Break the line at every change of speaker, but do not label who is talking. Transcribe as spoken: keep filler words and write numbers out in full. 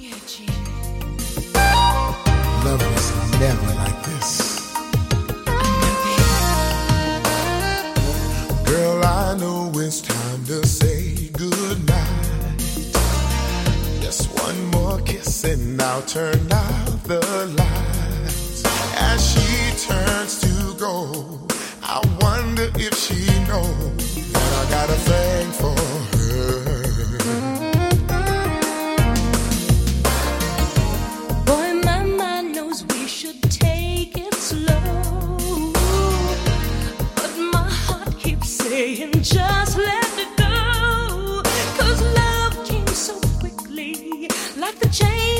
Love was never like this. Girl, I know it's time to say goodnight. Just one more kiss and I'll turn out the lights. As she turns to go, I wonder if she knows that I got a thing for her.
Boy, my mind knows we should take it slow, but my heart keeps saying just let it go. 'Cause love came so quickly, like the change